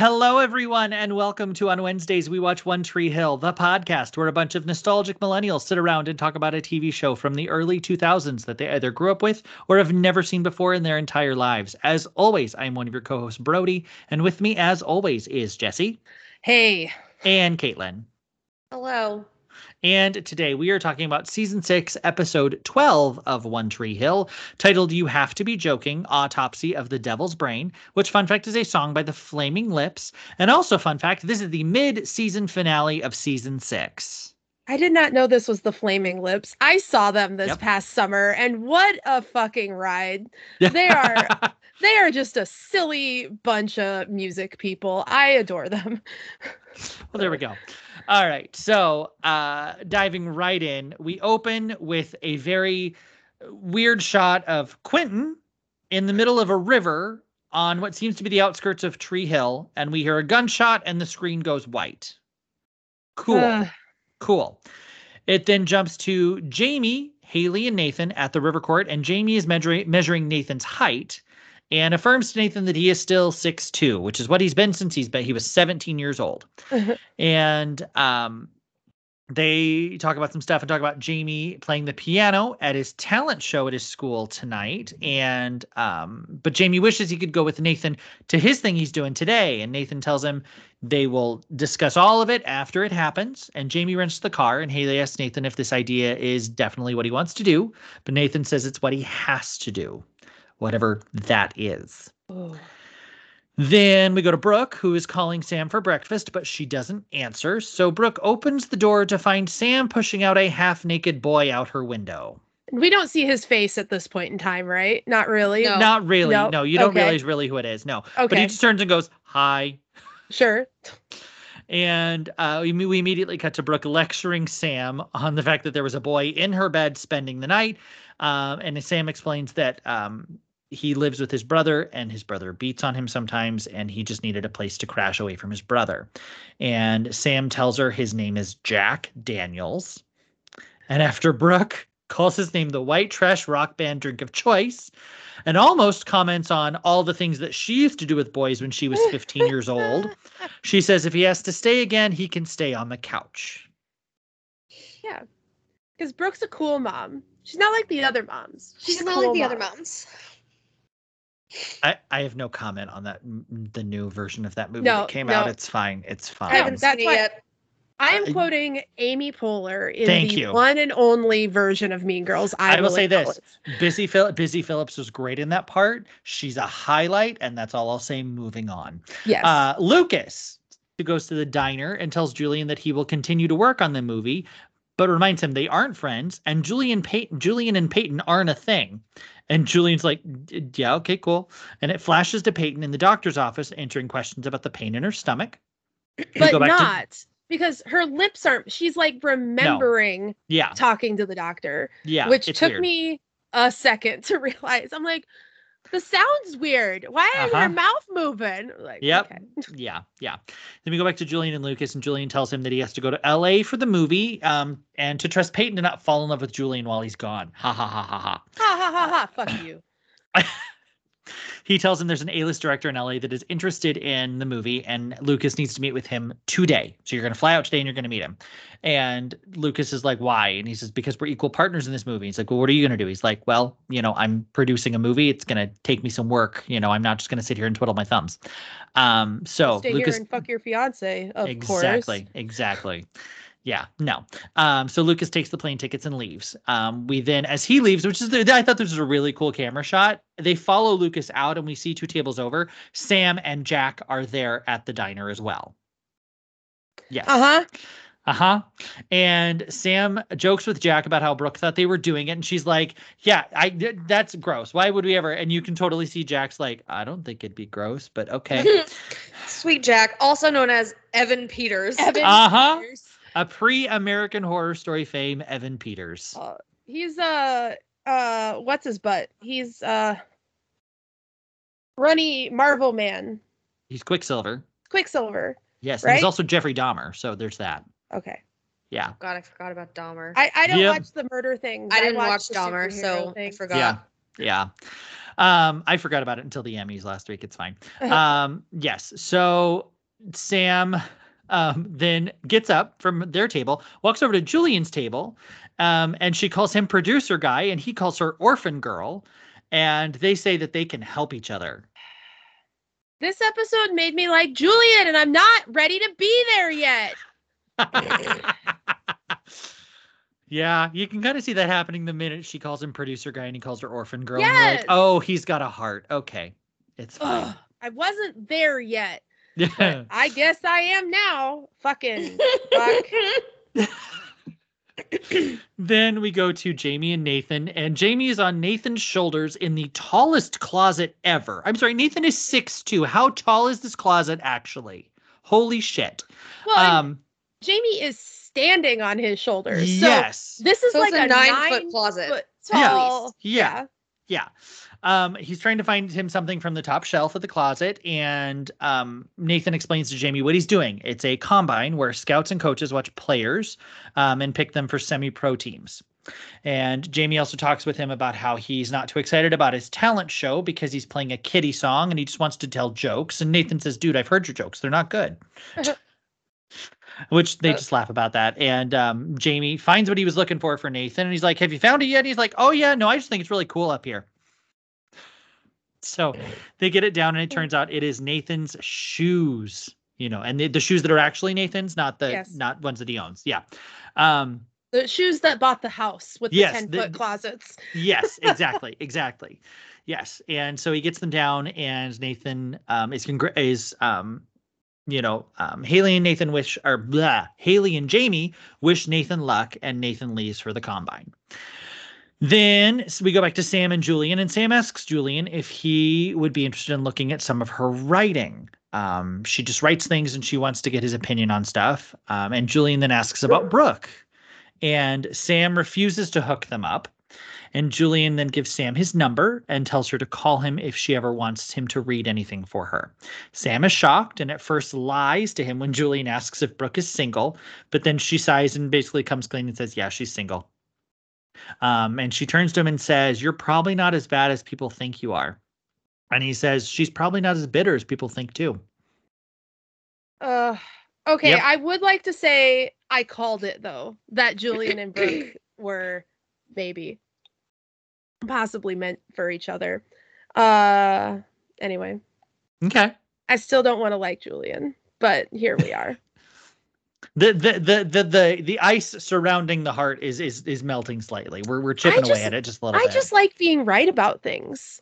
Hello, everyone, and welcome to On Wednesdays We Watch One Tree Hill, the podcast where a bunch of nostalgic millennials sit around and talk about a TV show from the early 2000s that they either grew up with or have never seen before in their entire lives. As always, I'm one of your co-hosts, Brody, and with me, as always, is Jesse. Hey. And Caitlin. Hello. And today we are talking about Season 6, Episode 12 of One Tree Hill, titled You Have to Be Joking, Autopsy of the Devil's Brain, which, fun fact, is a song by the Flaming Lips. And also, fun fact, this is the mid-season finale of Season 6. I did not know this was the Flaming Lips. I saw them this past summer, and what a fucking ride. They are just a silly bunch of music people. I adore them. Well, there we go. All right. So diving right in, we open with a very weird shot of Quentin in the middle of a river on what seems to be the outskirts of Tree Hill. And we hear a gunshot and the screen goes white. Cool. Cool. It then jumps to Jamie, Haley, and Nathan at the river court. And Jamie is measuring Nathan's height and affirms to Nathan that he is still 6'2", which is what he's been since he was 17 years old. And they talk about some stuff and talk about Jamie playing the piano at his talent show at his school tonight. And but Jamie wishes he could go with Nathan to his thing he's doing today. And Nathan tells him they will discuss all of it after it happens. And Jamie rents the car, and Haley asks Nathan if this idea is definitely what he wants to do. But Nathan says it's what he has to do, whatever that is. Oh. Then we go to Brooke, who is calling Sam for breakfast, but she doesn't answer. So Brooke opens the door to find Sam pushing out a half-naked boy out her window. We don't see his face at this point in time, right? Not really? No. Not really. No, you don't realize really who it is. No. Okay. But he just turns and goes, hi. Sure. And we immediately cut to Brooke lecturing Sam on the fact that there was a boy in her bed spending the night. And Sam explains that he lives with his brother, and his brother beats on him sometimes, and he just needed a place to crash away from his brother. And Sam tells her his name is Jack Daniels. And after Brooke calls his name the white trash rock band drink of choice, and almost comments on all the things that she used to do with boys when she was 15 years old, she says if he has to stay again, he can stay on the couch. Yeah, because Brooke's a cool mom. She's not like the other moms. She's not like the other moms. I have no comment on that. The new version of that movie that came out. It's fine. It's fine. I haven't seen it yet. I am quoting Amy Poehler in the one and only version of Mean Girls. I will say this. Busy Phillips was great in that part. She's a highlight, and that's all I'll say. Moving on. Yes. Lucas, who goes to the diner and tells Julian that he will continue to work on the movie, but reminds him they aren't friends, and Julian and Peyton aren't a thing. And Julian's like, yeah, okay, cool. And it flashes to Peyton in the doctor's office answering questions about the pain in her stomach. But not because her lips aren't. She's like remembering talking to the doctor. Yeah. Which took me a second to realize. I'm like, the sound's weird. Why is her mouth moving? Like, yep. Okay. Yeah. Then we go back to Julian and Lucas, and Julian tells him that he has to go to LA for the movie, and to trust Peyton to not fall in love with Julian while he's gone. Ha ha ha ha ha. Ha ha ha ha. Fuck you. He tells him there's an A-list director in LA that is interested in the movie, and Lucas needs to meet with him today. So you're going to fly out today and you're going to meet him. And Lucas is like, why? And he says, because we're equal partners in this movie. He's like, well, what are you going to do? He's like, well, I'm producing a movie. It's going to take me some work. I'm not just going to sit here and twiddle my thumbs. So stay Lucas, here and fuck your fiance, of course. Exactly. Yeah, no. So Lucas takes the plane tickets and leaves. We then, as he leaves, I thought this was a really cool camera shot. They follow Lucas out, and we see 2 tables over. Sam and Jack are there at the diner as well. Yes. And Sam jokes with Jack about how Brooke thought they were doing it, and she's like, yeah, that's gross. Why would we ever? And you can totally see Jack's like, I don't think it'd be gross, but okay. Sweet Jack, also known as Evan Peters. Peters. A pre-American Horror Story fame, Evan Peters. He's what's his butt? He's Runny Marvel Man. He's Quicksilver. Yes, right? And he's also Jeffrey Dahmer, so there's that. Okay. Yeah. God, I forgot about Dahmer. I don't watch the murder things. I didn't watch Dahmer, so I forgot. Yeah. Yeah. I forgot about it until the Emmys last week. It's fine. Yes. So Sam then gets up from their table, walks over to Julian's table, and she calls him producer guy, and he calls her orphan girl. And they say that they can help each other. This episode made me like Julian, and I'm not ready to be there yet. Yeah, you can kind of see that happening the minute she calls him producer guy and he calls her orphan girl. Yes. And you're like, oh, he's got a heart. Okay, it's fine. Ugh, I wasn't there yet. Yeah. I guess I am now. Fucking fuck. Then we go to Jamie and Nathan, and Jamie is on Nathan's shoulders in the tallest closet ever. I'm sorry, Nathan is 6'2". How tall is this closet actually? Holy shit. Well, Jamie is standing on his shoulders. Yes. So this is like a a 9-foot closet. Foot tall. Yeah. He's trying to find him something from the top shelf of the closet, and Nathan explains to Jamie what he's doing. It's a combine where scouts and coaches watch players and pick them for semi-pro teams. And Jamie also talks with him about how he's not too excited about his talent show because he's playing a kiddie song and he just wants to tell jokes. And Nathan says, dude, I've heard your jokes. They're not good. Which they just laugh about that. And Jamie finds what he was looking for Nathan. And he's like, have you found it yet? And he's like, oh, yeah, no, I just think it's really cool up here. So they get it down, and it turns out it is Nathan's shoes, and the shoes that are actually Nathan's, not ones that he owns. Yeah. The shoes that bought the house with the 10-foot closets. Yes, exactly. Exactly. Yes. And so he gets them down, and Nathan Haley and Nathan Haley and Jamie wish Nathan luck, and Nathan leaves for the combine. Then we go back to Sam and Julian, and Sam asks Julian if he would be interested in looking at some of her writing. She just writes things and she wants to get his opinion on stuff. And Julian then asks about Brooke, and Sam refuses to hook them up. And Julian then gives Sam his number and tells her to call him if she ever wants him to read anything for her. Sam is shocked and at first lies to him when Julian asks if Brooke is single, but then she sighs and basically comes clean and says, yeah, she's single. And she turns to him and says, you're probably not as bad as people think you are. And he says, she's probably not as bitter as people think too. Okay, yep. I would like to say I called it, though, that Julian and Brooke were maybe possibly meant for each other. Anyway. Okay. I still don't want to like Julian, but here we are. The ice surrounding the heart is melting slightly. We're chipping away at it just a little bit. I just like being right about things.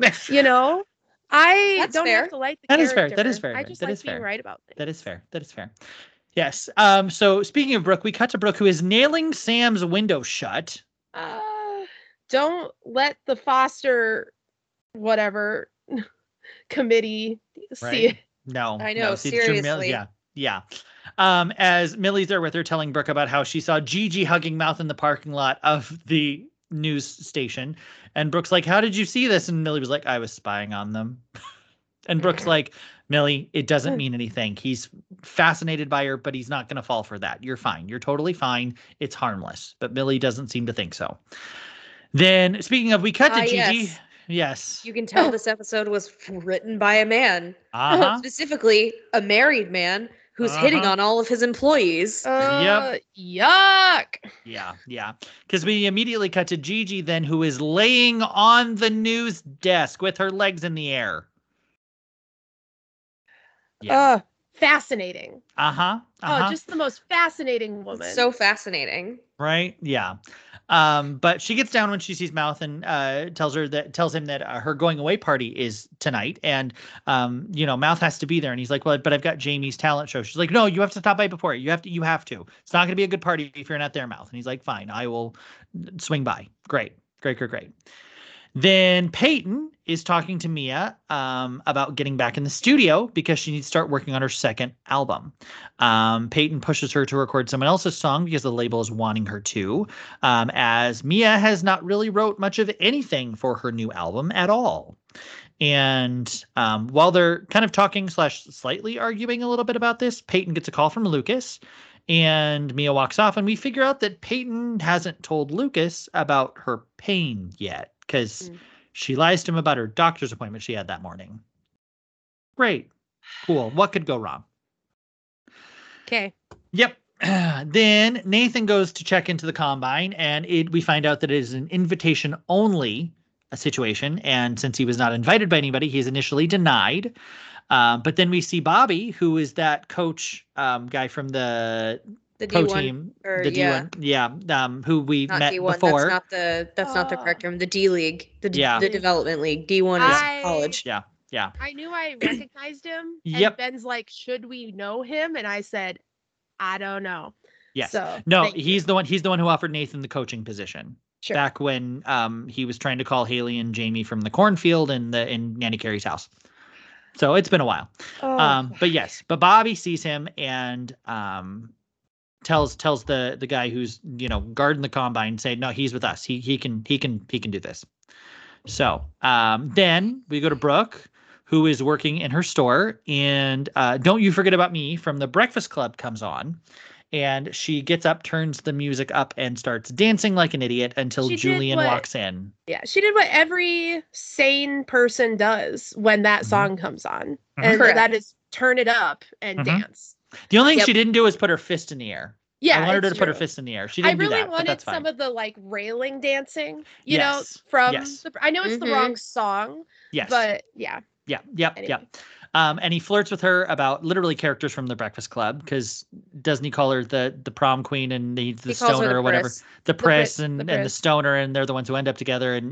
I don't have to like the character. That is fair. I just like being right about things. That is fair. Yes. So speaking of Brooke, we cut to Brooke, who is nailing Sam's window shut. Don't let the foster whatever committee see it. No. I know, seriously. Yeah. As Millie's there with her, telling Brooke about how she saw Gigi hugging Mouth in the parking lot of the news station. And Brooke's like, how did you see this? And Millie was like, I was spying on them. And Brooke's like, Millie, it doesn't mean anything. He's fascinated by her, but he's not going to fall for that. You're fine. You're totally fine. It's harmless. But Millie doesn't seem to think so. Then, speaking of, we cut to Gigi. Yes. You can tell this episode was written by a man. Specifically, a married man who's hitting on all of his employees. Yuck. Yeah. Because we immediately cut to Gigi then, who is laying on the news desk with her legs in the air. Yeah. Fascinating. Oh, just the most fascinating woman. It's so fascinating. Right? Yeah. But she gets down when she sees Mouth and tells him that her going away party is tonight, and Mouth has to be there, and he's like, well, but I've got Jamie's talent show. She's like, no, you have to stop by before it. You have to. It's not going to be a good party if you're not there, Mouth. And he's like, fine, I will swing by. Great. Then Peyton is talking to Mia about getting back in the studio because she needs to start working on her second album. Peyton pushes her to record someone else's song because the label is wanting her to, as Mia has not really wrote much of anything for her new album at all. And while they're kind of talking / slightly arguing a little bit about this, Peyton gets a call from Lucas. And Mia walks off, and we figure out that Peyton hasn't told Lucas about her pain yet because She lies to him about her doctor's appointment she had that morning. Great. Cool. What could go wrong? Okay. Yep. Then Nathan goes to check into the combine, and we find out that it is an invitation-only situation. And since he was not invited by anybody, he's initially denied. But then we see Bobby, who is that coach guy from the pro D1, team, the D1, who we not met D1, before. That's not the correct term. The D League, the development league. D1 is college. Yeah. I knew I recognized him. Yep. And Ben's like, should we know him? And I said, I don't know. Yes. So, no, he's the one who offered Nathan the coaching position. Sure. Back when he was trying to call Haley and Jamie from the cornfield in Nanny Carey's house. So it's been a while. But Bobby sees him and tells the guy who's guarding the combine, say, no, he's with us. He can do this. So then we go to Brooke, who is working in her store, and Don't You Forget About Me from the Breakfast Club comes on, and she gets up, turns the music up, and starts dancing like an idiot until Julian walks in. Yeah, she did what every sane person does when that song comes on, and that is turn it up and dance. The only thing she didn't do is put her fist in the air. Yeah, I wanted her to put her fist in the air. She didn't do that. I really wanted some of the like railing dancing, from I know it's the wrong song. Yes. But yeah. Yeah. And he flirts with her about literally characters from the Breakfast Club, because doesn't he call her the prom queen and the stoner or whatever? The Priss and the stoner, and they're the ones who end up together. And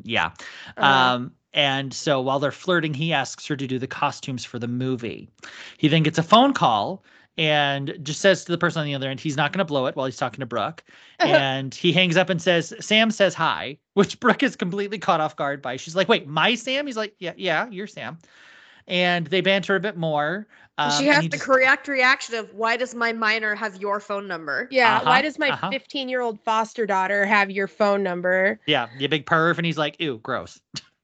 and so while they're flirting, he asks her to do the costumes for the movie. He then gets a phone call and just says to the person on the other end, he's not going to blow it while he's talking to Brooke. And he hangs up and says, Sam says hi, which Brooke is completely caught off guard by. She's like, wait, my Sam? He's like, yeah, you're Sam. And they banter a bit more. She has the correct reaction of, why does my minor have your phone number? Yeah, why does my 15-year-old foster daughter have your phone number? Yeah, you big perv. And he's like, ew, gross.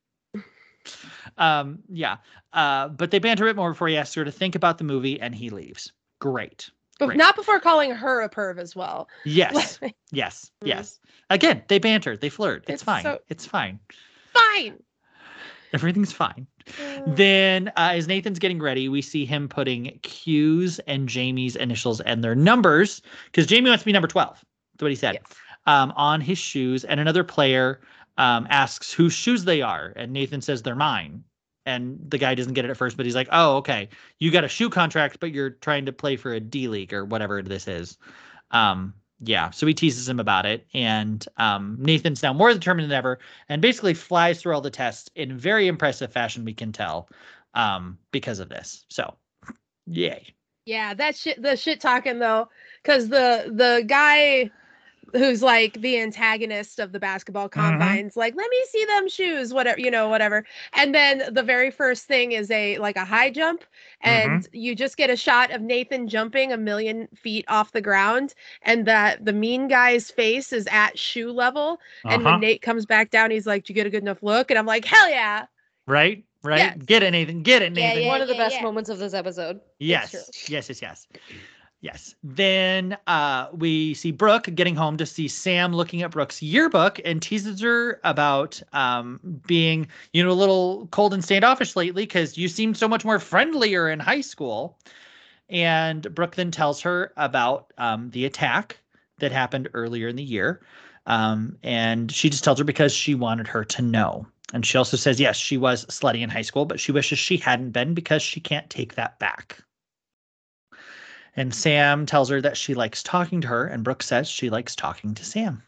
But they banter a bit more before he asks her to think about the movie, and he leaves. Great. But not before calling her a perv as well. Yes. Yes. Again, they banter. They flirt. It's fine. It's fine. Fine. Everything's fine. Then as Nathan's getting ready, we see him putting Q's and Jamie's initials and their numbers, because Jamie wants to be number 12. That's what he said. Yes. On his shoes. And another player asks whose shoes they are. And Nathan says they're mine. And the guy doesn't get it at first, but he's like, oh, okay. You got a shoe contract, but you're trying to play for a D League or whatever this is. So he teases him about it. And Nathan's now more determined than ever and basically flies through all the tests in very impressive fashion, we can tell, because of this. So, yay. Yeah, the shit talking, though, because the guy who's like the antagonist of the basketball combines, like, let me see them shoes, whatever. And then the very first thing is a high jump, and you just get a shot of Nathan jumping 1,000,000 feet off the ground, and that the mean guy's face is at shoe level. And when Nate comes back down, he's like, "Did you get a good enough look?" And I'm like, hell yeah. Right. Yes. Get it, Nathan. Yeah, one of the best moments of this episode. Yes. Yes. Then we see Brooke getting home to see Sam looking at Brooke's yearbook and teases her about being, a little cold and standoffish lately because you seemed so much more friendlier in high school. And Brooke then tells her about the attack that happened earlier in the year. And she just tells her because she wanted her to know. And she also says, yes, she was slutty in high school, but she wishes she hadn't been because she can't take that back. And Sam tells her that she likes talking to her, and Brooke says she likes talking to Sam.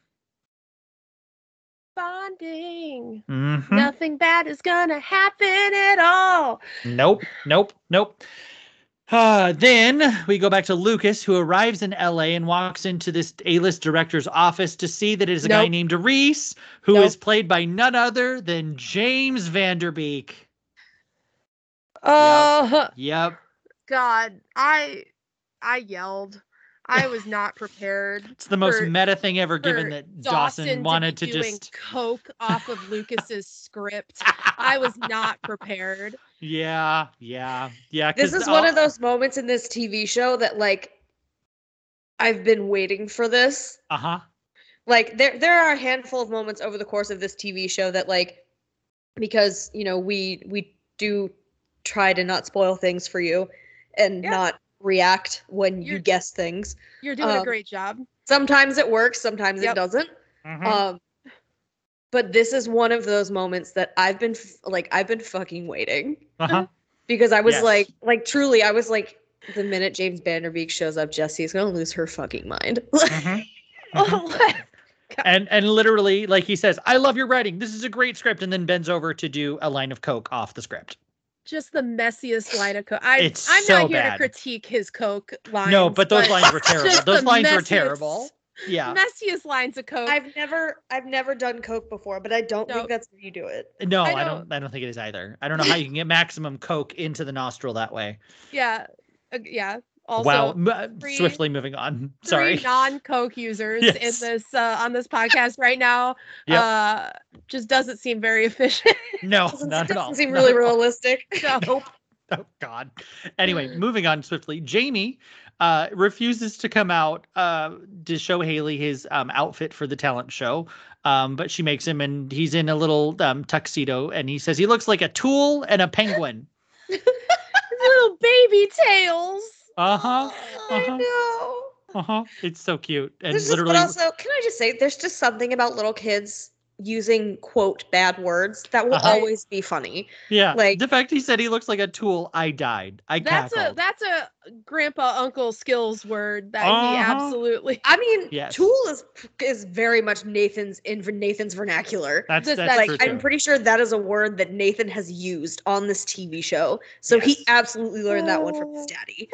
Bonding. Nothing bad is gonna happen at all. Nope. Then we go back to Lucas, who arrives in LA and walks into this A-list director's office to see that it is a guy named Reese, who is played by none other than James Van Der Beek. Yep. God, I yelled. I was not prepared. It's the most meta thing ever, given that Dawson wanted to just coke off of Lucas's script. I was not prepared. Yeah. This is one of those moments in this TV show that, I've been waiting for this. There are a handful of moments over the course of this TV show that, because, you know, we do try to not spoil things for you and not react when you guess things. You're doing a great job. Sometimes it works, sometimes it doesn't. But this is one of those moments that I've been fucking waiting. Because I was like truly, I was like, the minute James Van Der Beek shows up, Jesse's gonna lose her fucking mind. And literally, like he says, I love your writing. This is a great script, and then bends over to do a line of coke off the script. Just the messiest line of coke. I'm so not here bad to critique his coke lines. No, but those lines were terrible. Those lines were terrible. Yeah. Messiest lines of coke. I've never done coke before, but I don't think that's how you do it. No, I don't think it is either. I don't know how you can get maximum coke into the nostril that way. Yeah. Also, swiftly moving on. Sorry. 3 non-coke users in this on this podcast right now. Just doesn't seem very efficient. No, not at all. Doesn't seem really realistic. Nope. Oh God. Anyway, moving on swiftly. Jamie refuses to come out to show Haley his outfit for the talent show. But she makes him, and he's in a little tuxedo, and he says he looks like a tool and a penguin. Little baby tails. I know. It's so cute. And but also, can I just say, there's just something about little kids using quote bad words that will always be funny. Yeah, like the fact he said he looks like a tool, I died. That's a grandpa uncle skills word that he absolutely. I mean, tool is very much Nathan's vernacular. That's like true, I'm pretty sure that is a word that Nathan has used on this TV show. So he absolutely learned that one from his daddy.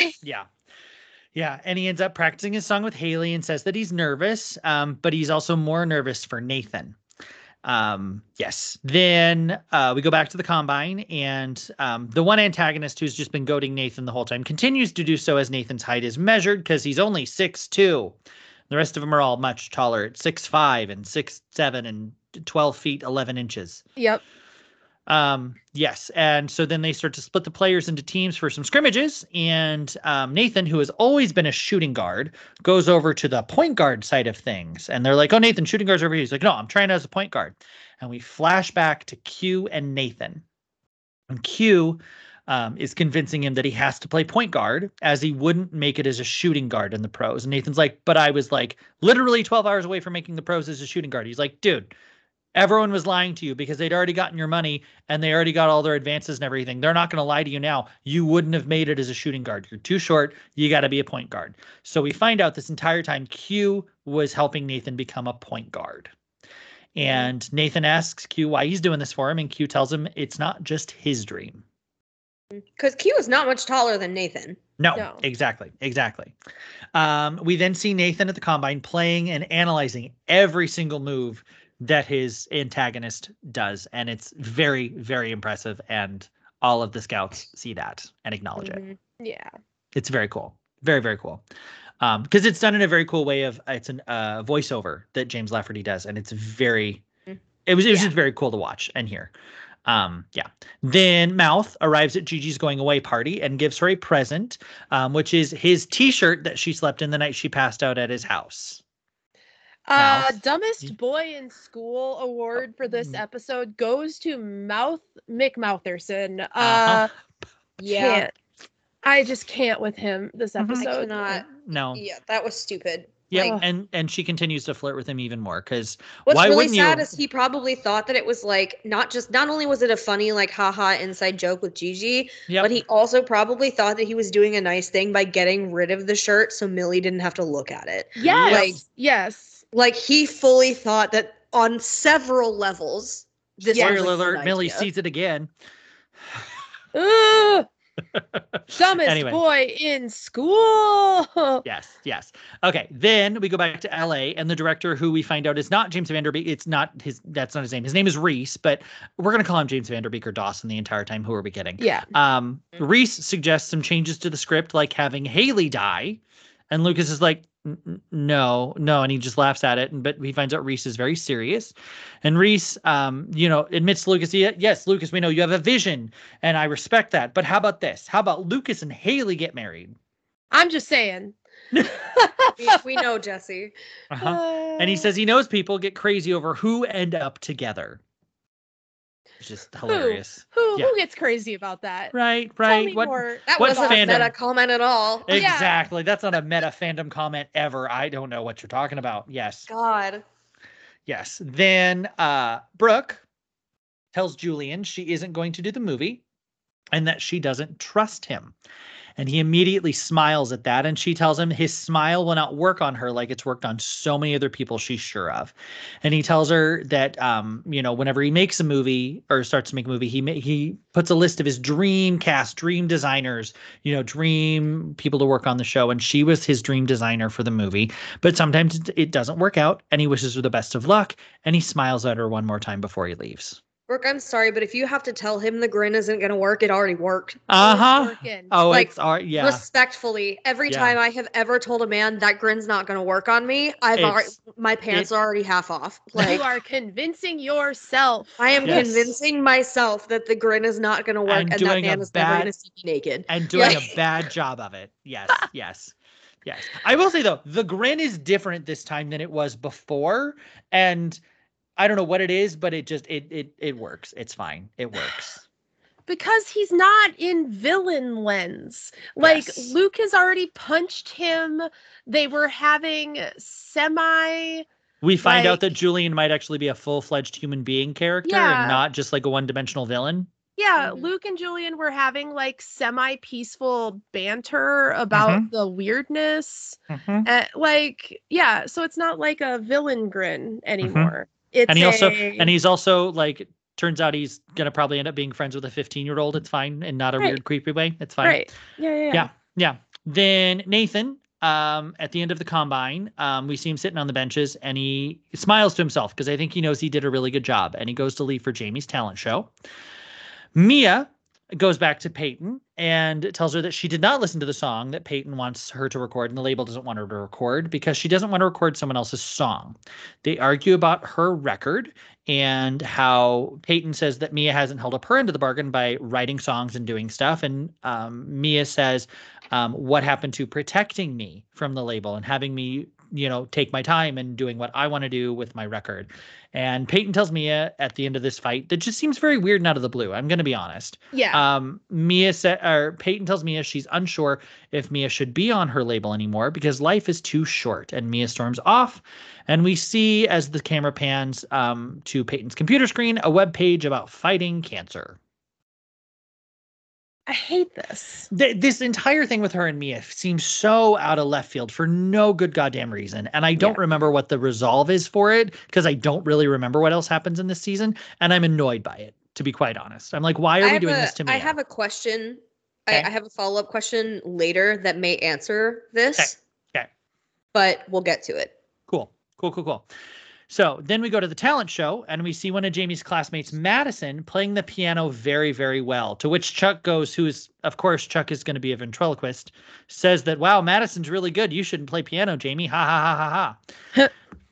Yeah, and he ends up practicing his song with Haley and says that he's nervous, but he's also more nervous for Nathan. Yes. Then we go back to the Combine, and the one antagonist who's just been goading Nathan the whole time continues to do so as Nathan's height is measured, because he's only 6'2". The rest of them are all much taller at 6'5" and 6'7" and 12 feet 11 inches. Yep. Yes. And so then they start to split the players into teams for some scrimmages. And Nathan, who has always been a shooting guard, goes over to the point guard side of things. And they're like, oh, Nathan, shooting guard's over here. He's like, no, I'm trying as a point guard. And we flash back to Q and Nathan. And Q is convincing him that he has to play point guard, as he wouldn't make it as a shooting guard in the pros. And Nathan's like, but I was like literally 12 hours away from making the pros as a shooting guard. He's like, dude, everyone was lying to you because they'd already gotten your money and they already got all their advances and everything. They're not going to lie to you now. You wouldn't have made it as a shooting guard. You're too short. You got to be a point guard. So we find out this entire time Q was helping Nathan become a point guard. And Nathan asks Q why he's doing this for him. And Q tells him it's not just his dream. Because Q is not much taller than Nathan. No. Exactly. We then see Nathan at the Combine playing and analyzing every single move that his antagonist does. And it's very, very impressive. And all of the scouts see that and acknowledge it. Yeah. It's very cool. Very, very cool. Because it's done in a very cool way of it's an voiceover that James Lafferty does. And it's very, it was just very cool to watch and hear. Then Mouth arrives at Gigi's going away party and gives her a present, which is his t-shirt that she slept in the night she passed out at his house. Dumbest boy in school award for this episode goes to Mick Moutherson. I just can't with him this episode. I cannot. No. Yeah, that was stupid. Yeah, and she continues to flirt with him even more, because what's really sad is he probably thought that it was like not only was it a funny like haha inside joke with Gigi, but he also probably thought that he was doing a nice thing by getting rid of the shirt so Millie didn't have to look at it. Yes. Like he fully thought that on several levels. Spoiler alert, Millie sees it again. Dumbest boy in school. Yes. Okay, then we go back to LA, and the director, who we find out is not James Van Der Beek. That's not his name. His name is Reese, but we're gonna call him James Van Der Beek or Dawson the entire time. Who are we kidding? Yeah. Reese suggests some changes to the script, like having Haley die, and Lucas is like, no, and he just laughs at it. But he finds out Reese is very serious, and Reese, admits to Lucas, yes, Lucas, we know you have a vision, and I respect that. But how about this? How about Lucas and Haley get married? I'm just saying. we know, Jesse. And he says he knows people get crazy over who end up together. It's just hilarious. Who gets crazy about that? Right. Tell me more. That wasn't a meta comment at all. Exactly. That's not a meta fandom comment ever. I don't know what you're talking about. Yes. God. Yes. Then Brooke tells Julian she isn't going to do the movie and that she doesn't trust him. And he immediately smiles at that. And she tells him his smile will not work on her like it's worked on so many other people she's sure of. And he tells her that, whenever he makes a movie or starts to make a movie, he puts a list of his dream cast, dream designers, dream people to work on the show. And she was his dream designer for the movie. But sometimes it doesn't work out. And he wishes her the best of luck. And he smiles at her one more time before he leaves. Brooke, I'm sorry, but if you have to tell him the grin isn't going to work, it already worked. Oh, like, it's already, yeah. Respectfully, every time I have ever told a man that grin's not going to work on me, my pants are already half off. Like, you are convincing yourself. I am convincing myself that the grin is not going to work and that man is never going to see me naked. And doing a bad job of it. Yes, yes. Yes. I will say, though, the grin is different this time than it was before. And I don't know what it is, but it works. It's fine. It works. Because he's not in villain lens. Like, yes. Luke has already punched him. They were having We find out that Julian might actually be a full-fledged human being character and not just like a one-dimensional villain. Yeah, Luke and Julian were having like semi-peaceful banter about the weirdness. So it's not like a villain grin anymore. He's also like, turns out he's gonna probably end up being friends with a 15-year-old. It's fine, and not a weird, creepy way. It's fine. Right. Yeah. Then Nathan, at the end of the combine, we see him sitting on the benches, and he smiles to himself because I think he knows he did a really good job, and he goes to leave for Jamie's talent show. Mia goes back to Peyton and tells her that she did not listen to the song that Peyton wants her to record, and the label doesn't want her to record because she doesn't want to record someone else's song. They argue about her record and how Peyton says that Mia hasn't held up her end of the bargain by writing songs and doing stuff. And Mia says, what happened to protecting me from the label and having me, take my time and doing what I want to do with my record. And Peyton tells Mia at the end of this fight that just seems very weird and out of the blue. I'm going to be honest. Yeah. Peyton tells Mia she's unsure if Mia should be on her label anymore because life is too short. And Mia storms off. And we see, as the camera pans to Peyton's computer screen, a web page about fighting cancer. I hate this. This entire thing with her and Mia seems so out of left field for no good goddamn reason. And I don't remember what the resolve is for it because I don't really remember what else happens in this season. And I'm annoyed by it, to be quite honest. I'm like, why are we doing this to Mia? I have a question. Okay. I have a follow-up question later that may answer this. Okay. But we'll get to it. Cool. So then we go to the talent show and we see one of Jamie's classmates, Madison, playing the piano very, very well. To which Chuck goes, Chuck is going to be a ventriloquist, says that, wow, Madison's really good. You shouldn't play piano, Jamie. Ha, ha, ha, ha,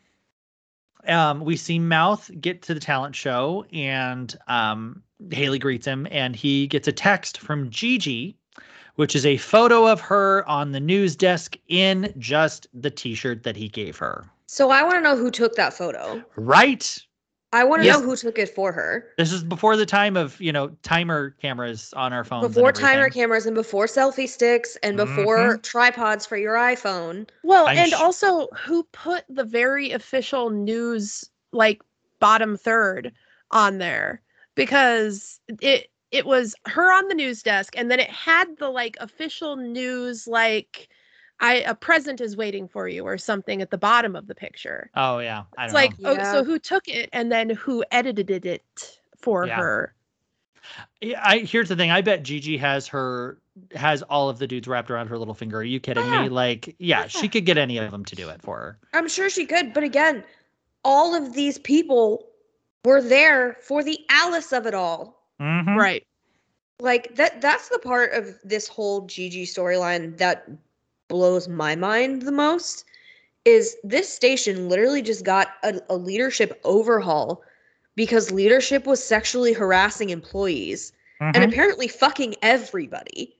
ha. We see Mouth get to the talent show and Haley greets him and he gets a text from Gigi, which is a photo of her on the news desk in just the t-shirt that he gave her. So I want to know who took that photo. Right. I want to know who took it for her. This is before the time of, timer cameras on our phones. Before timer cameras and before selfie sticks and before tripods for your iPhone. Well, also who put the very official news, like, bottom third on there? Because it was her on the news desk and then it had the, like, official news, like, a present is waiting for you or something at the bottom of the picture. Oh yeah. I don't know. So who took it and then who edited it for her? Yeah, here's the thing. I bet Gigi has all of the dudes wrapped around her little finger. Are you kidding me? Like, she could get any of them to do it for her. I'm sure she could. But again, all of these people were there for the Alice of it all. Mm-hmm. Right. Like that's the part of this whole Gigi storyline that blows my mind the most is this station literally just got a leadership overhaul because leadership was sexually harassing employees and apparently fucking everybody.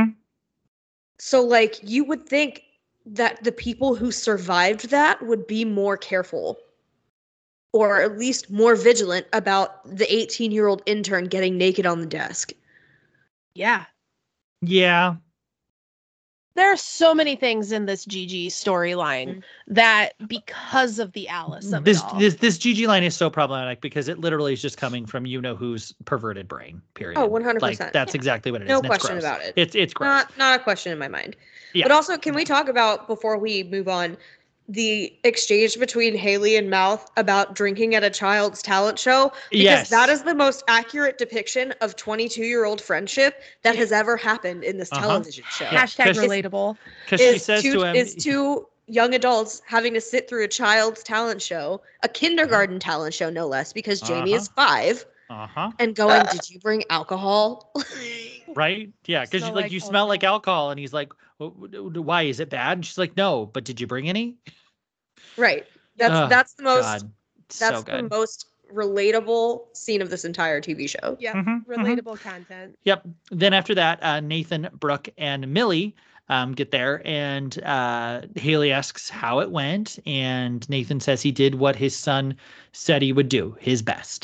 So like you would think that the people who survived that would be more careful. or at least more vigilant about the 18-year-old intern getting naked on the desk. Yeah. Yeah. There are so many things in this Gigi storyline that, because of the Alice of this it all. this Gigi line is so problematic because it literally is just coming from who's perverted brain. Period. Oh, 100%. Like that's exactly what it is. No question about it. It's gross. Not a question in my mind. Yeah. But also, can we talk about, before we move on, the exchange between Haley and Mouth about drinking at a child's talent show? Because that is the most accurate depiction of 22-year-old friendship that has ever happened in this television show. Hashtag relatable. Because she says to him, is two young adults having to sit through a child's talent show, a kindergarten talent show, no less, because Jamie is 5. And going, did you bring alcohol? Right? Yeah, because you smell like alcohol, and he's like, why, is it bad? And she's like, no, but did you bring any? Right. That's the most God. that's the most relatable scene of this entire TV show. Yeah, relatable content. Yep. Then after that, Nathan, Brooke, and Millie get there, and Haley asks how it went, and Nathan says he did what his son said he would do, his best.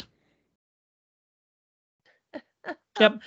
Yep.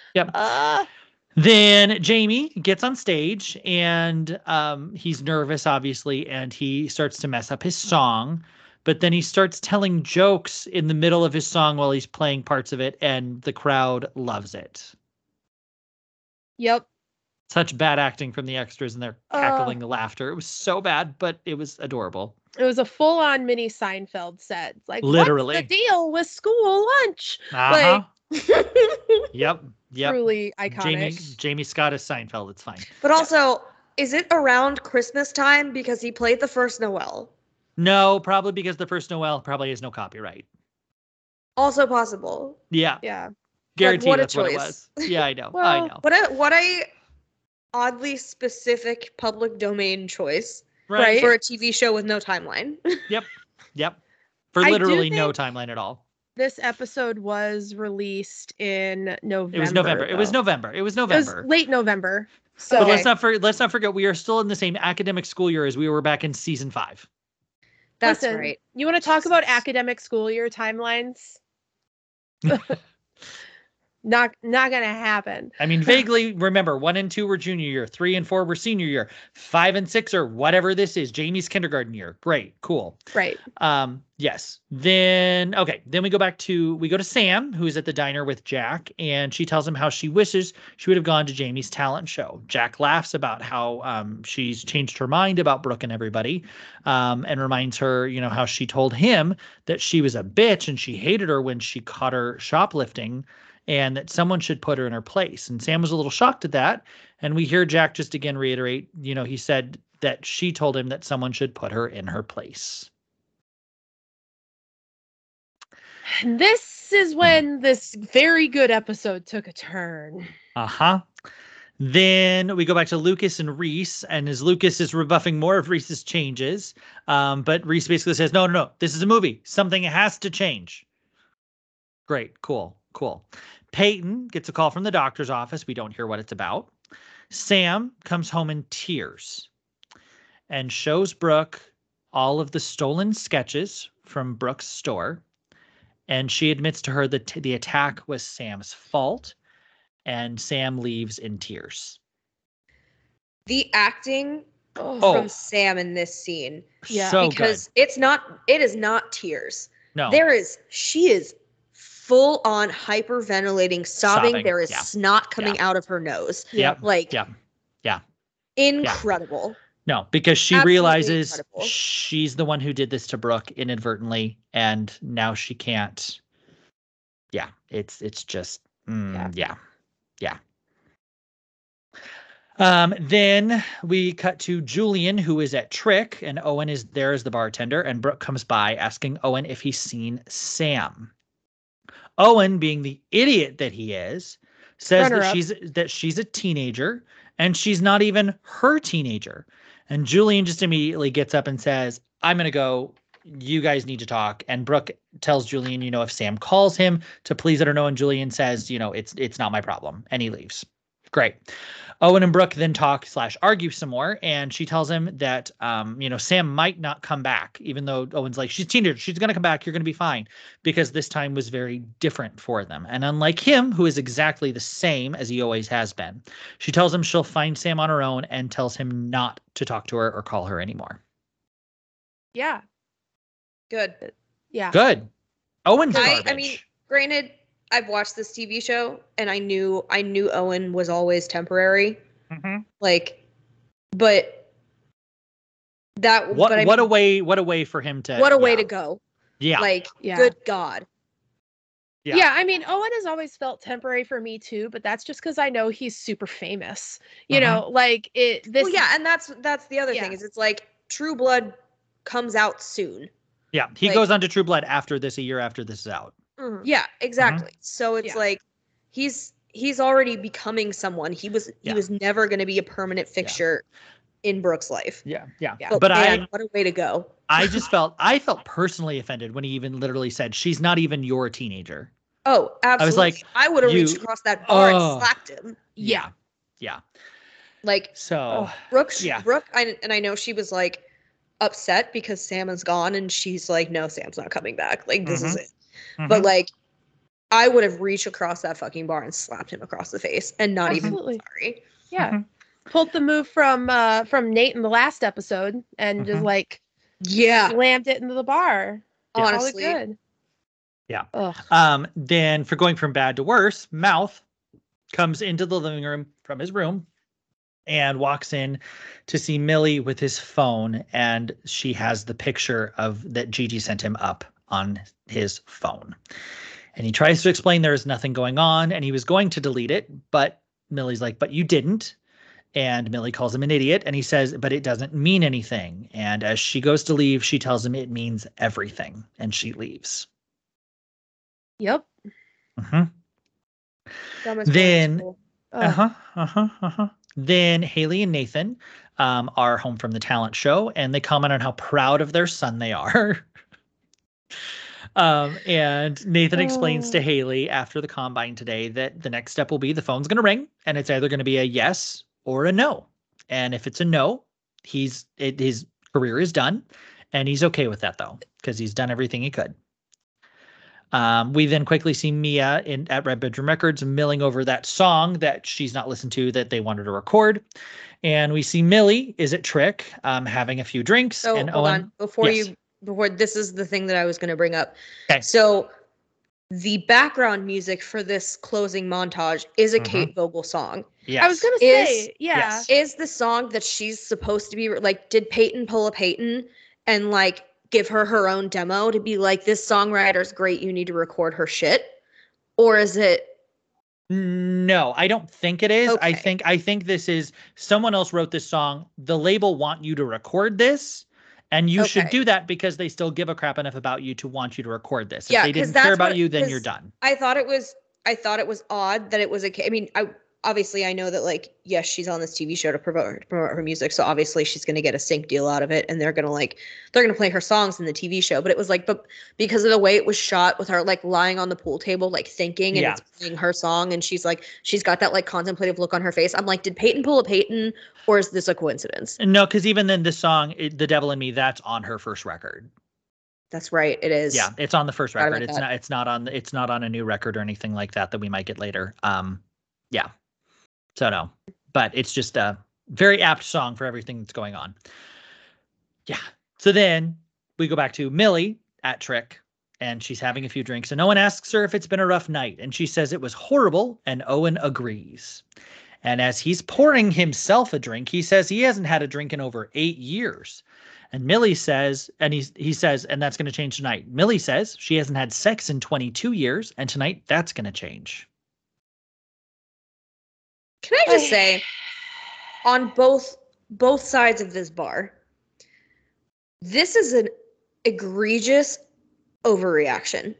Then Jamie gets on stage, and he's nervous, obviously, and he starts to mess up his song. But then he starts telling jokes in the middle of his song while he's playing parts of it, and the crowd loves it. Yep. Such bad acting from the extras, and they're cackling the laughter. It was so bad, but it was adorable. It was a full-on mini Seinfeld set. Like, literally, what's the deal with school lunch? Like, Yep. Truly iconic. Jamie Scott is Seinfeld. It's fine. But also, is it around Christmas time because he played the first Noel? No, probably because the first Noel probably has no copyright. Also possible. Yeah. Guaranteed what that's a choice. What it was. Yeah, I know. Well, I know. What a oddly specific public domain choice. Right. For a TV show with no timeline. Yep. For literally no timeline at all. This episode was released in November. It was November. It was late November. So but let's not forget we are still in the same academic school year as we were back in season 5. That's right. You want to talk about academic school year timelines? Not gonna happen. I mean, vaguely remember 1 and 2 were junior year, 3 and 4 were senior year, 5 and 6 or whatever this is, Jamie's kindergarten year. Great, cool. Right. Yes. Then we go to Sam, who's at the diner with Jack, and she tells him how she wishes she would have gone to Jamie's talent show. Jack laughs about how she's changed her mind about Brooke and everybody, and reminds her, how she told him that she was a bitch and she hated her when she caught her shoplifting, and that someone should put her in her place. And Sam was a little shocked at that. And we hear Jack just again reiterate, he said that she told him that someone should put her in her place. This is when this very good episode took a turn. Then we go back to Lucas and Reese, and as Lucas is rebuffing more of Reese's changes, but Reese basically says, no, this is a movie. Something has to change. Great, cool. Peyton gets a call from the doctor's office. We don't hear what it's about. Sam comes home in tears and shows Brooke all of the stolen sketches from Brooke's store. And she admits to her that the attack was Sam's fault. And Sam leaves in tears. The acting from Sam in this scene. Yeah. So because good. it is not tears. No. She is full on hyperventilating, sobbing. There is snot coming out of her nose. Yep. Yeah. Incredible. No, because she Absolutely realizes incredible. She's the one who did this to Brooke inadvertently, and now she can't. Yeah, it's just yeah. Then we cut to Julian, who is at Trick, and Owen is there as the bartender, and Brooke comes by asking Owen if he's seen Sam. Owen, being the idiot that he is, says that she's a teenager, and she's not even her teenager. And Julian just immediately gets up and says, I'm going to go. You guys need to talk. And Brooke tells Julian, if Sam calls him to please let her know. And Julian says, it's not my problem. And he leaves. Great. Owen and Brooke then talk / argue some more, and she tells him that, Sam might not come back, even though Owen's like, she's teenager, she's going to come back, you're going to be fine, because this time was very different for them. And unlike him, who is exactly the same as he always has been, she tells him she'll find Sam on her own and tells him not to talk to her or call her anymore. Yeah. Good. Yeah. Good. Owen's garbage. I mean, granted, I've watched this TV show and I knew Owen was always temporary. Mm-hmm. Like, but that what a way for him to way to go. Yeah. Like, good God. Yeah, I mean, Owen has always felt temporary for me too, but that's just because I know he's super famous. You know, like it. This. Well, yeah, and that's the other thing is it's like True Blood comes out soon. Yeah, he goes on to True Blood after this, a year after this is out. Mm-hmm. Yeah, exactly. So it's like he's already becoming someone. He was never going to be a permanent fixture in Brooke's life. Yeah. But man, what a way to go. I felt personally offended when he even literally said, she's not even your teenager. Oh, absolutely. I was like, I would have reached across that bar and slapped him. Yeah. Like, so Brooke, and I know she was like upset because Sam is gone and she's like, no, Sam's not coming back. Like, this is it. Mm-hmm. But like, I would have reached across that fucking bar and slapped him across the face and not even sorry. Yeah. Mm-hmm. Pulled the move from Nate in the last episode and just like slammed it into the bar. Honestly. Good. Yeah. Ugh. Then for going from bad to worse, Mouth comes into the living room from his room and walks in to see Millie with his phone, and she has the picture that Gigi sent him up on his phone. And he tries to explain there is nothing going on, and he was going to delete it, but Millie's like, but you didn't. And Millie calls him an idiot, and he says, but it doesn't mean anything. And as she goes to leave, she tells him it means everything, and she leaves. Yep. Then, Then Haley and Nathan are home from the talent show, and they comment on how proud of their son they are. And Nathan explains to Haley after the combine today that the next step will be the phone's going to ring, and it's either going to be a yes or a no. And if it's a no, his career is done, and he's okay with that though, because he's done everything he could. We then quickly see Mia at Red Bedroom Records milling over that song that she's not listened to that they wanted to record. And we see Millie is at Trick having a few drinks. So and hold Owen, on. Before this is the thing that I was going to bring up. Okay. So the background music for this closing montage is a Kate Vogel song. Yes. I was going to say, Is the song that she's supposed to be like, did Peyton pull a Peyton and like give her own demo to be like, this songwriter's great, you need to record her shit? Or is it? No, I don't think it is. Okay. I think this is someone else wrote this song. The label want you to record this, and you should do that because they still give a crap enough about you to want you to record this. If they didn't care about you, then you're done. I thought it was odd that it was I mean, obviously I know that like, yes, she's on this TV show to promote her music. So obviously she's going to get a sync deal out of it. And they're going to play her songs in the TV show. But it was like, but because of the way it was shot with her, like lying on the pool table, like thinking, and it's playing her song. And she's got that like contemplative look on her face. I'm like, did Peyton pull a Peyton, or is this a coincidence? No, because even then this song, The Devil in Me, that's on her first record. That's right. It is. Yeah. It's on the first record. It's not on a new record or anything like that we might get later. Yeah. So no, but it's just a very apt song for everything that's going on. Yeah. So then we go back to Millie at Trick, and she's having a few drinks, and Owen asks her if it's been a rough night, and she says it was horrible, and Owen agrees. And as he's pouring himself a drink, he says he hasn't had a drink in over 8 years. And Millie says, and he says, and that's going to change tonight. Millie says she hasn't had sex in 22 years, and tonight that's going to change. Can I just say, on both sides of this bar, this is an egregious overreaction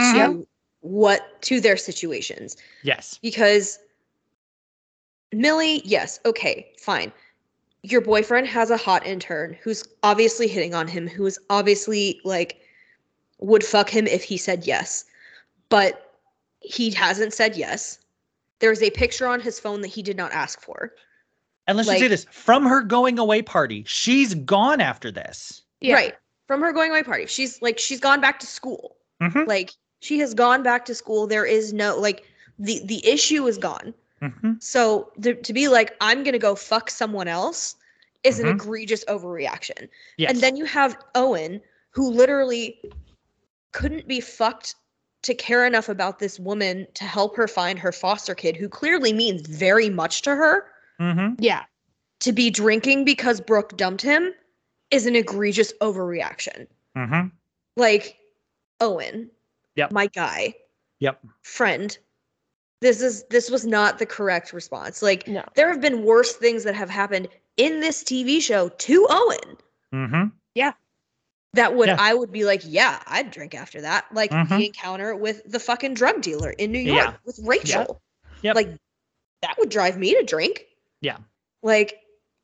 to their situations. Yes. Because Millie, yes, okay, fine. Your boyfriend has a hot intern who's obviously hitting on him, who is obviously like would fuck him if he said yes. But he hasn't said yes. there's a picture on his phone that he did not ask for. And let's just say this, from her going away party, she's gone after this. Yeah. Right. From her going away party. She's gone back to school. Mm-hmm. Like, she has gone back to school. There is no, like, the issue is gone. Mm-hmm. So to be like, I'm going to go fuck someone else is an egregious overreaction. Yes. And then you have Owen, who literally couldn't be fucked to care enough about this woman to help her find her foster kid, who clearly means very much to her. Mm-hmm. Yeah. To be drinking because Brooke dumped him is an egregious overreaction. Mm-hmm. Like, Owen, my guy, friend, this was not the correct response. Like, no. There have been worse things that have happened in this TV show to Owen. Mm-hmm. Yeah. That would, I would be like, yeah, I'd drink after that. Like the encounter with the fucking drug dealer in New York with Rachel. Yep. Like, that would drive me to drink. Yeah. Like,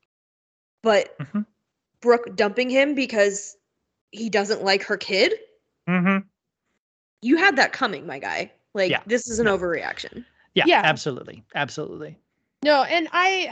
but Brooke dumping him because he doesn't like her kid. Mm-hmm. You had that coming, my guy. Like, this is an overreaction. Yeah, absolutely. Absolutely. No, and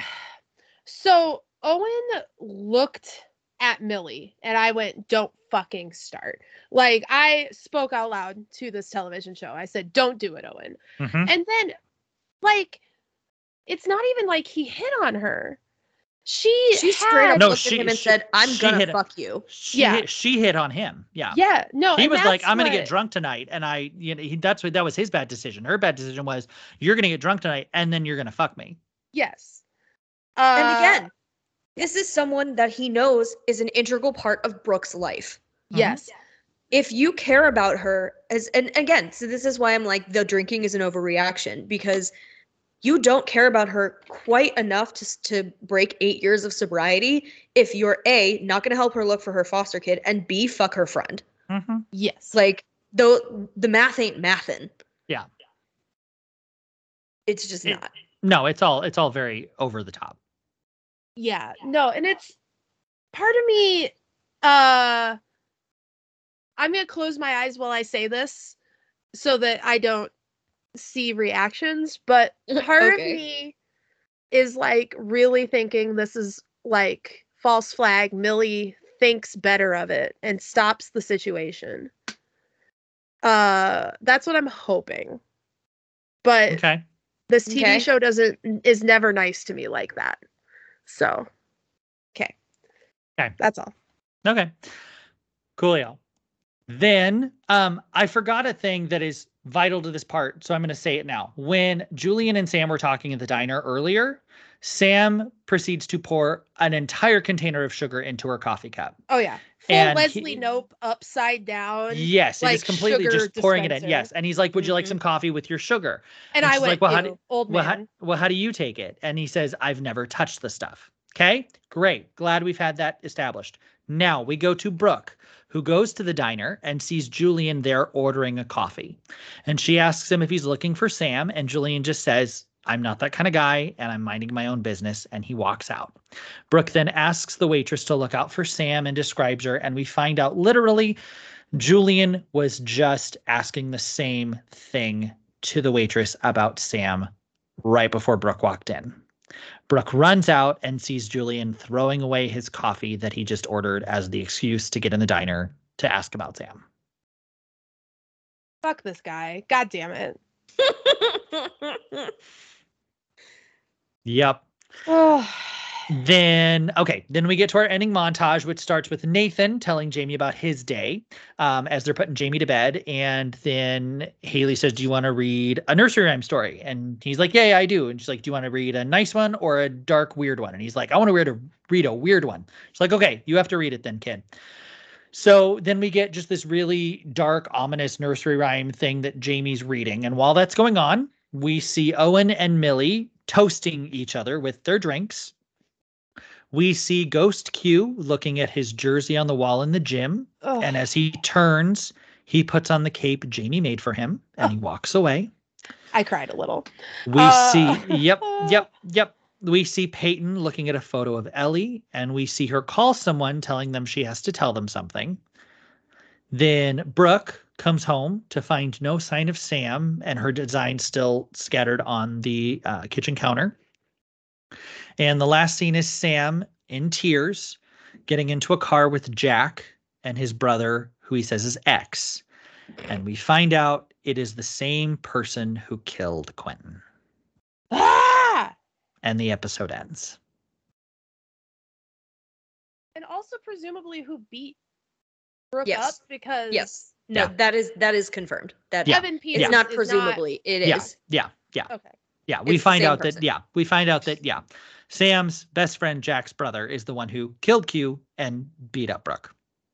so Owen looked at Millie and I went, don't fucking start. Like, I spoke out loud to this television show. I said, don't do it, Owen. Mm-hmm. And then, like, it's not even like he hit on her. She straight up looked at him and said, I'm gonna fuck you. She hit on him. Yeah. Yeah. No. He was like, I'm gonna get drunk tonight. And that was his bad decision. Her bad decision was, you're gonna get drunk tonight and then you're gonna fuck me. Yes. And again, this is someone that he knows is an integral part of Brooke's life. Yes. If you care about her and again, so this is why I'm like, the drinking is an overreaction, because you don't care about her quite enough to break 8 years of sobriety if you're A, not going to help her look for her foster kid, and B, fuck her friend. Mm-hmm. Yes. Like, the math ain't mathin'. Yeah. It's just not. No, it's all very over the top. Yeah. No, and it's part of me, I'm going to close my eyes while I say this so that I don't see reactions, but part of me is like really thinking this is like false flag. Millie thinks better of it and stops the situation. That's what I'm hoping. But this TV show is never nice to me like that. So okay. That's all. Okay. Coolio. Then I forgot a thing that is vital to this part, so I'm going to say it now. When Julian and Sam were talking at the diner earlier, Sam proceeds to pour an entire container of sugar into her coffee cup. Oh yeah, full Leslie Knope upside down. Yes, like, it is completely just pouring it in. Yes, and he's like, "Would you like some coffee with your sugar?" And I went, like, "Old man." How do you take it? And he says, "I've never touched the stuff." Okay, great. Glad we've had that established. Now we go to Brooke, who goes to the diner and sees Julian there ordering a coffee. And she asks him if he's looking for Sam, and Julian just says, I'm not that kind of guy, and I'm minding my own business, and he walks out. Brooke then asks the waitress to look out for Sam and describes her, and we find out literally Julian was just asking the same thing to the waitress about Sam right before Brooke walked in. Brooke runs out and sees Julian throwing away his coffee that he just ordered as the excuse to get in the diner to ask about Sam. Fuck this guy. God damn it. Yep. Then we get to our ending montage, which starts with Nathan telling Jamie about his day as they're putting Jamie to bed. And then Haley says, do you want to read a nursery rhyme story? And he's like, yeah, I do. And she's like, do you want to read a nice one or a dark, weird one? And he's like, I want to read a weird one. She's like, okay, you have to read it then, kid. So then we get just this really dark, ominous nursery rhyme thing that Jamie's reading. And while that's going on, we see Owen and Millie toasting each other with their drinks. We see Ghost Q looking at his jersey on the wall in the gym. Oh. And as he turns, he puts on the cape Jamie made for him and he walks away. I cried a little. We see, yep. We see Peyton looking at a photo of Ellie, and we see her call someone telling them she has to tell them something. Then Brooke comes home to find no sign of Sam and her design still scattered on the kitchen counter. And the last scene is Sam in tears getting into a car with Jack and his brother, who he says is X. And we find out it is the same person who killed Quentin. Ah! And the episode ends. And also presumably who beat Brooke up, because no, that is confirmed. That Evan Peters it's not presumably, it is. Yeah. Okay. Yeah, we find out that Sam's best friend Jack's brother is the one who killed Q and beat up Brooke.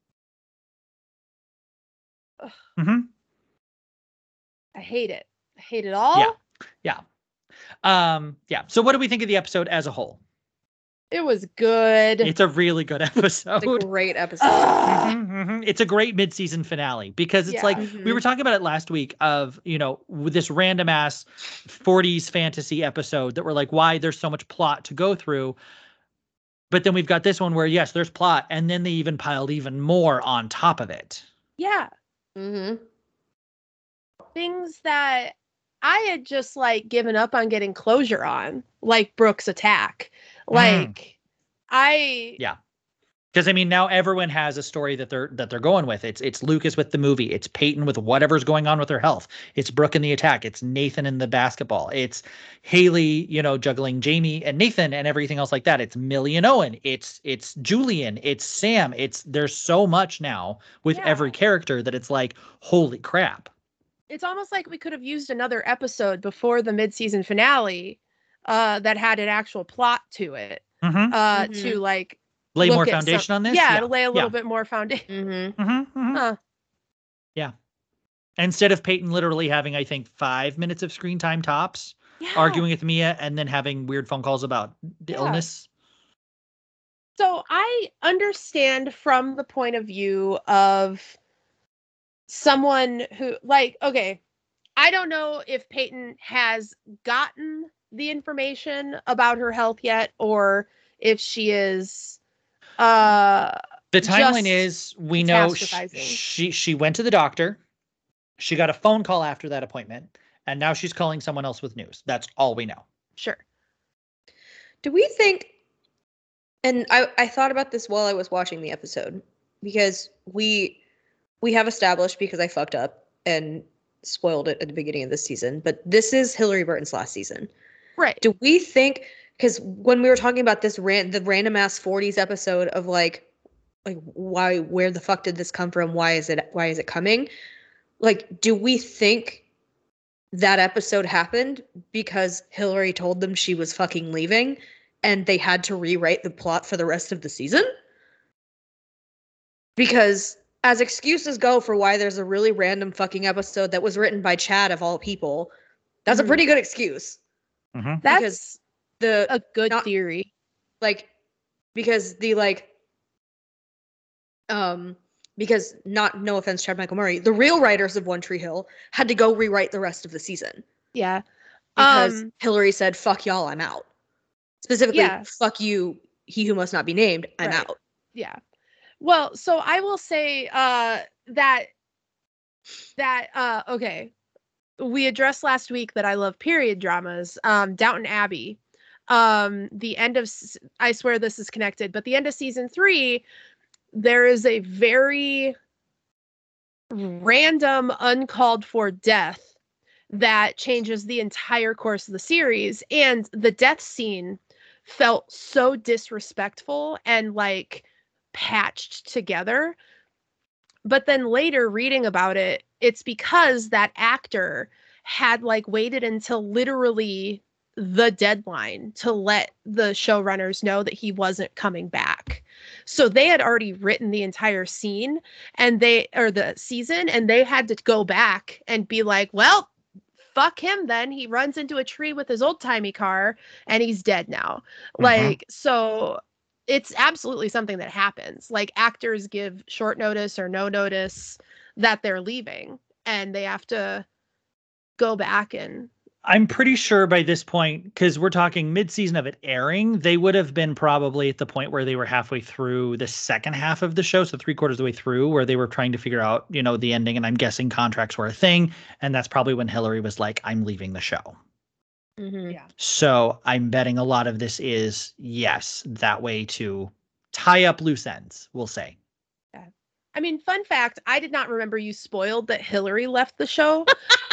Mm-hmm. I hate it. I hate it all. Yeah. So what do we think of the episode as a whole? It was good. It's a really good episode. It's a great episode. It's a great mid-season finale because it's like we were talking about it last week of, with this random ass 40s fantasy episode that we're like, why there's so much plot to go through. But then we've got this one where, yes, there's plot. And then they even piled even more on top of it. Yeah. Mm-hmm. Things that I had just given up on getting closure on, like Brooke's attack. Because now everyone has a story that they're going with. It's Lucas with the movie. It's Peyton with whatever's going on with her health. It's Brooke in the attack. It's Nathan in the basketball. It's Haley, juggling Jamie and Nathan and everything else like that. It's Millie and Owen. It's Julian. It's Sam. There's so much now with every character that it's like, holy crap. It's almost like we could have used another episode before the mid-season finale that had an actual plot to it to lay more foundation on this. To lay a little bit more foundation. Yeah. Instead of Peyton literally having, I think, 5 minutes of screen time tops, arguing with Mia and then having weird phone calls about the illness. So I understand from the point of view of someone who, I don't know if Peyton has gotten the information about her health yet, or if she is the timeline is, we know she went to the doctor, she got a phone call after that appointment, and now she's calling someone else with news. That's all we know. Sure. Do we think, and I thought about this while I was watching the episode, because we have established, because I fucked up and spoiled it at the beginning of this season, but this is Hillary Burton's last season. Right. Do we think, because when we were talking about this the random ass 40s episode of why, where the fuck did this come from? Why is it coming? Do we think that episode happened because Hillary told them she was fucking leaving and they had to rewrite the plot for the rest of the season? Because as excuses go for why there's a really random fucking episode that was written by Chad of all people, that's a pretty good excuse. Mm-hmm. That's a good theory. Because no offense, Chad Michael Murray, the real writers of One Tree Hill had to go rewrite the rest of the season. Yeah. Because Hillary said, fuck y'all, I'm out. Specifically, fuck you, he who must not be named, I'm out. Yeah. Well, so I will say okay. We addressed last week that I love period dramas. Downton Abbey. The end of, I swear this is connected, but the end of season 3, there is a very random, uncalled for death that changes the entire course of the series. And the death scene felt so disrespectful and patched together. But then later reading about it, it's because that actor had waited until literally the deadline to let the showrunners know that he wasn't coming back. So they had already written the entire scene the season, and they had to go back and be like, well, fuck him then. He runs into a tree with his old-timey car and he's dead now. So it's absolutely something that happens. Actors give short notice or no notice that they're leaving, and they have to go back and I'm pretty sure by this point, because we're talking mid-season of it airing, they would have been probably at the point where they were halfway through the second half of the show, so 3/4 of the way through, where they were trying to figure out, the ending, and I'm guessing contracts were a thing, and that's probably when Hillary was like, I'm leaving the show. Mm-hmm. Yeah. So I'm betting a lot of this is, yes, that way to tie up loose ends, we'll say. Yeah. I mean, fun fact, I did not remember you spoiled that Hillary left the show.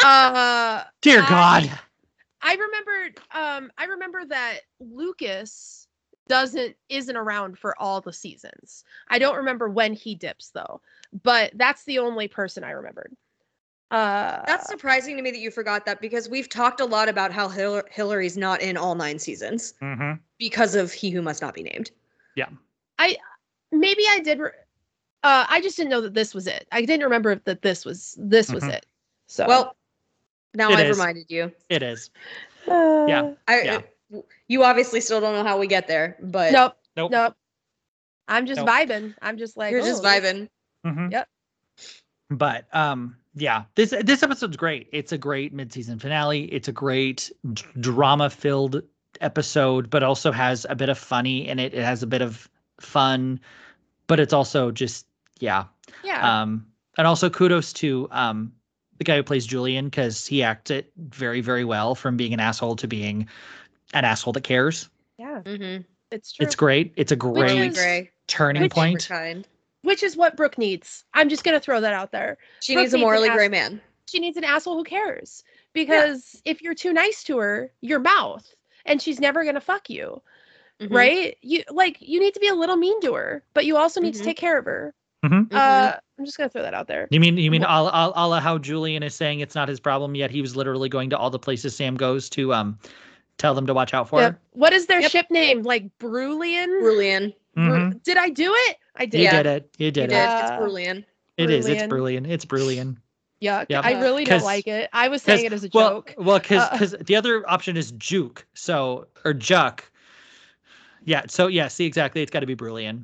Dear God. I remember that Lucas isn't around for all the seasons. I don't remember when he dips though, but that's the only person I remembered. That's surprising to me that you forgot that, because we've talked a lot about how Hillary's not in all 9 seasons because of He Who Must Not Be Named. Yeah. I did. I just didn't know that this was it. I didn't remember that this was it. So well, now I've reminded you. It is. Yeah. You obviously still don't know how we get there, but nope. I'm just vibing. I'm just like, you're just vibing. Mm-hmm. Yep. But yeah, this episode's great. It's a great mid-season finale. It's a great drama-filled episode, but also has a bit of funny in it. It has a bit of fun, but it's also just yeah. And also kudos to the guy who plays Julian, because he acts it very, very well, from being an asshole to being an asshole that cares. Yeah. Mm-hmm. It's true. It's great. It's a great turning point. Which is what Brooke needs. I'm just going to throw that out there. She needs a morally gray man. She needs an asshole who cares. Because if you're too nice to her, your mouth, and she's never going to fuck you. Mm-hmm. Right? You need to be a little mean to her, but you also need to take care of her. Mm-hmm. I'm just gonna throw that out there. You mean a la how Julian is saying it's not his problem, yet he was literally going to all the places Sam goes to tell them to watch out for. What is their ship name? Like Brulian? Mm-hmm. Did I do it? I did. You did it. It's Brulian. It is. It's Brulian. It's Brulian. Yeah, I really don't like it. I was saying it as a joke. Well, because the other option is Juke, or Juck. Yeah. So yeah. See, exactly. It's got to be Brulian.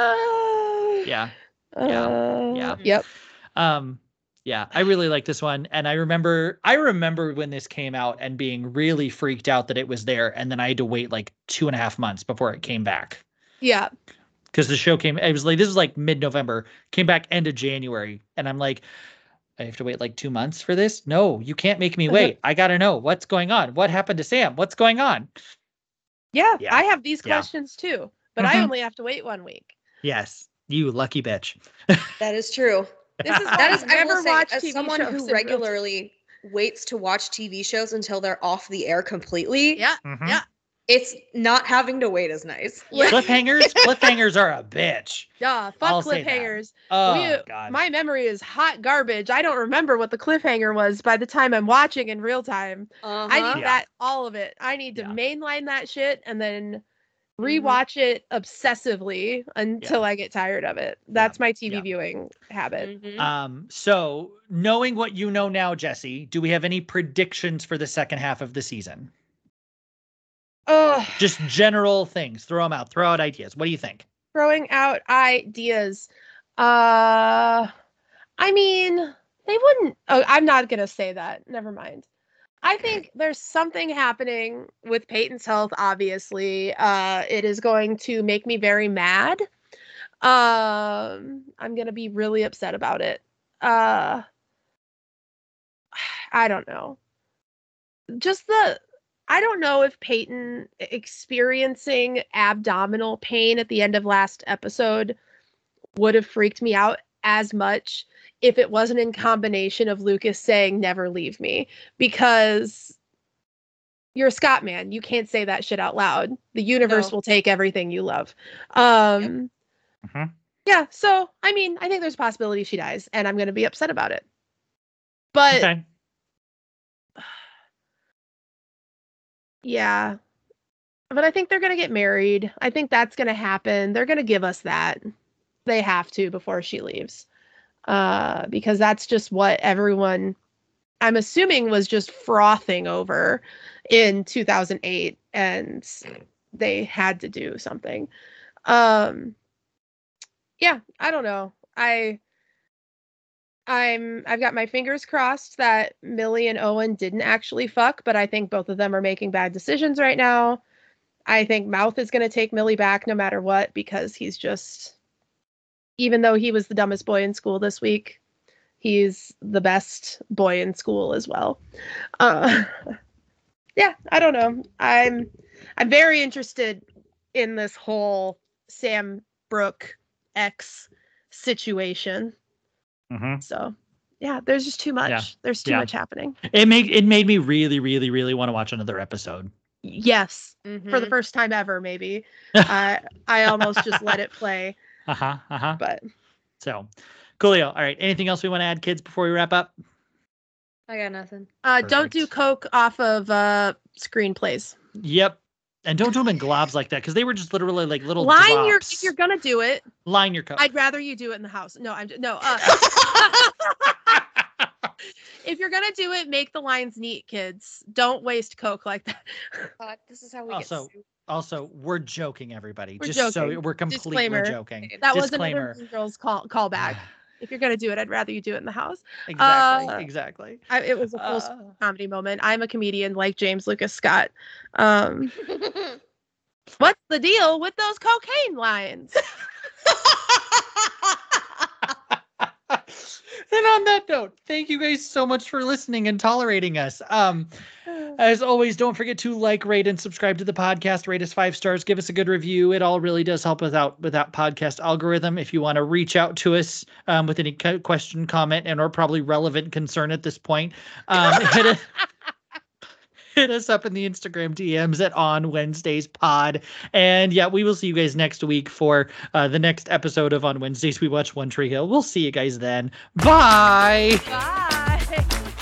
Yeah. Yep. Yeah, I really like this one, and I remember when this came out and being really freaked out that it was there, and then I had to wait like 2.5 months before it came back. Yeah, because the show came. This was like mid-November, came back end of January, and I'm like, I have to wait like 2 months for this? No, you can't make me wait. I gotta know what's going on. What happened to Sam? What's going on? Yeah. I have these questions too, but I only have to wait 1 week. Yes, you lucky bitch. That is true. That is I never watched as TV someone shows who regularly waits to watch TV shows until they're off the air completely. Yeah. Yeah. It's not having to wait as nice. Cliffhangers are a bitch. Yeah, fuck cliffhangers. God. My memory is hot garbage. I don't remember what the cliffhanger was by the time I'm watching in real time. I need that, all of it. I need to mainline that shit and then rewatch it obsessively until I get tired of it. That's my TV viewing habit. So knowing what you know now, Jesse, do we have any predictions for the second half of the season? Just general things. Throw them out. Throw out ideas. What do you think? Throwing out ideas. I mean, they wouldn't. Oh, I'm not gonna say that. Never mind. I think there's something happening with Peyton's health, obviously. It is going to make me very mad. I'm going to be really upset about it. I don't know. I don't know if Peyton experiencing abdominal pain at the end of last episode would have freaked me out as much if it wasn't in combination of Lucas saying never leave me, because you're a Scott man. You can't say that shit out loud. The universe will take everything you love. Yeah. So, I mean, I think there's a possibility she dies and I'm going to be upset about it. But yeah, but I think they're going to get married. I think that's going to happen. They're going to give us that. They have to before she leaves. Because that's just what everyone, I'm assuming, was just frothing over in 2008, and they had to do something. Yeah, I don't know. I've got my fingers crossed that Millie and Owen didn't actually fuck, but I think both of them are making bad decisions right now. I think Mouth is going to take Millie back no matter what, because he's just, even though he was the dumbest boy in school this week, he's the best boy in school as well. Yeah, I don't know. I'm very interested in this whole Sam Brooke X situation. Mm-hmm. So, yeah, there's just too much. Yeah. There's too much happening. It made me really, really, really want to watch another episode. Yes, for the first time ever, maybe. I almost just let it play. But so, coolio. All right. Anything else we want to add, kids, before we wrap up? I got nothing. Don't do coke off of screenplays. Yep. And don't do them in globs like that, because they were just literally like little drops. If you're gonna do it, line your coke. I'd rather you do it in the house. No, no. If you're gonna do it, make the lines neat, kids. Don't waste coke like that. This is how we get sued. Also, we're joking, everybody. We're just joking. So we're completely joking. That was another Mean Girls callback. If you're gonna do it, I'd rather you do it in the house. Exactly. It was a full comedy moment. I'm a comedian like James Lucas Scott. What's the deal with those cocaine lines? And on that note, thank you guys so much for listening and tolerating us. As always, don't forget to like, rate, and subscribe to the podcast. Rate us 5 stars. Give us a good review. It all really does help us out with that podcast algorithm. If you want to reach out to us with any question, comment, and or probably relevant concern at this point, hit us up in the Instagram DMs at On Wednesdays Pod. And yeah, we will see you guys next week for the next episode of On Wednesdays We Watch One Tree Hill. We'll see you guys then. Bye. Bye.